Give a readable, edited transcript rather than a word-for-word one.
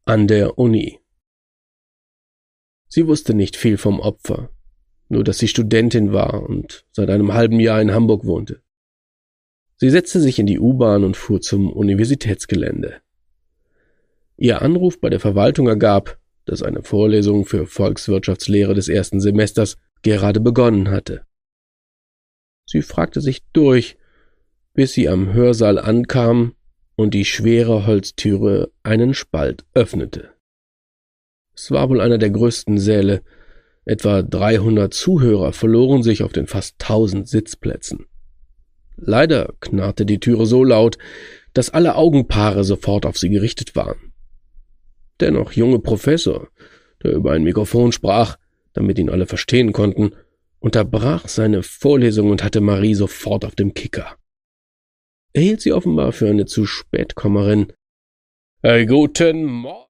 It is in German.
An der Uni. Sie wusste nicht viel vom Opfer, nur dass sie Studentin war und seit einem halben Jahr in Hamburg wohnte. Sie setzte sich in die U-Bahn und fuhr zum Universitätsgelände. Ihr Anruf bei der Verwaltung ergab, dass eine Vorlesung für Volkswirtschaftslehre des ersten Semesters gerade begonnen hatte. Sie fragte sich durch, bis sie am Hörsaal ankam und die schwere Holztüre einen Spalt öffnete. Es war wohl einer der größten Säle. Etwa 300 Zuhörer verloren sich auf den fast 1000 Sitzplätzen. Leider knarrte die Türe so laut, dass alle Augenpaare sofort auf sie gerichtet waren. Der noch junge Professor, der über ein Mikrofon sprach, damit ihn alle verstehen konnten, unterbrach seine Vorlesung und hatte Marie sofort auf dem Kicker. Er hielt sie offenbar für eine zu Spätkommerin. Guten Morgen.